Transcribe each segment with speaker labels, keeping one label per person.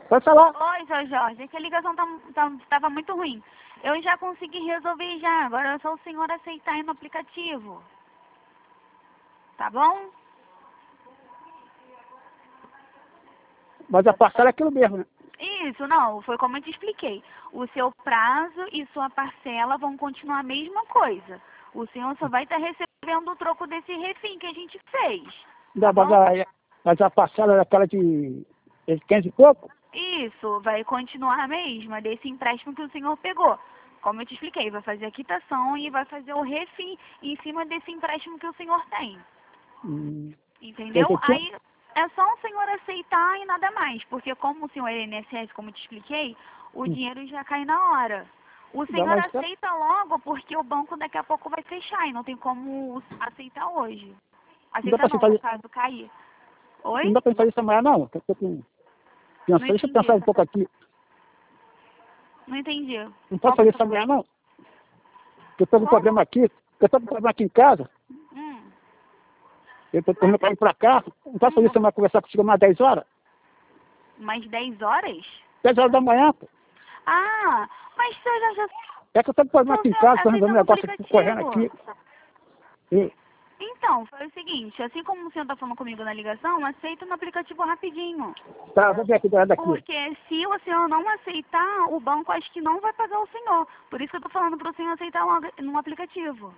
Speaker 1: Pode falar.
Speaker 2: Oi, seu Jorge, é que a ligação tava muito ruim. Eu já consegui resolver já, agora é só o senhor aceitar aí no aplicativo. Tá bom?
Speaker 1: Mas a parcela é aquilo mesmo, né?
Speaker 2: Isso, não, foi como eu te expliquei. O seu prazo e sua parcela vão continuar a mesma coisa. O senhor só vai estar recebendo o troco desse refim que a gente fez. Tá bom?
Speaker 1: Mas a parcela é aquela de 500 e pouco?
Speaker 2: Isso, vai continuar a mesma desse empréstimo que o senhor pegou. Como eu te expliquei, vai fazer a quitação e vai fazer o refim em cima desse empréstimo que o senhor tem. Entendeu? Aí é só o senhor aceitar e nada mais, porque como o senhor é INSS, como eu te expliquei, o dinheiro já cai na hora. O senhor aceita logo porque o banco daqui a pouco vai fechar e não tem como aceitar hoje. Aceitar não, no caso, cair. Oi?
Speaker 1: Não dá pra fazer isso amanhã, não. Deixa eu pensar um pouco aqui.
Speaker 2: Não entendi.
Speaker 1: Não posso fazer isso amanhã, não? Eu tô com problema aqui. Eu tô com problema aqui em casa. Eu tô correndo pra ir pra cá. Não posso fazer isso amanhã, conversar contigo mais 10 horas?
Speaker 2: Mais 10 horas?
Speaker 1: 10 horas da manhã, pô.
Speaker 2: Ah, mas você já...
Speaker 1: É que eu tô com problema aqui em casa, tô resolvendo um negócio aqui, correndo aqui.
Speaker 2: Então, foi o seguinte, assim como o senhor tá falando comigo na ligação, aceita no aplicativo rapidinho.
Speaker 1: Tá, vou ver aqui do lado daqui.
Speaker 2: Porque se o senhor não aceitar, o banco acho que não vai pagar o senhor. Por isso que eu tô falando pro senhor aceitar logo no aplicativo.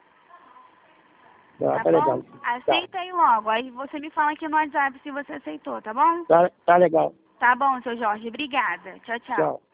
Speaker 1: Tá
Speaker 2: Bom?
Speaker 1: legal.
Speaker 2: Aceita aí logo. Aí você me fala aqui no WhatsApp se você aceitou, tá bom?
Speaker 1: Tá legal.
Speaker 2: Tá bom, seu Jorge. Obrigada. Tchau, tchau.
Speaker 1: Tchau.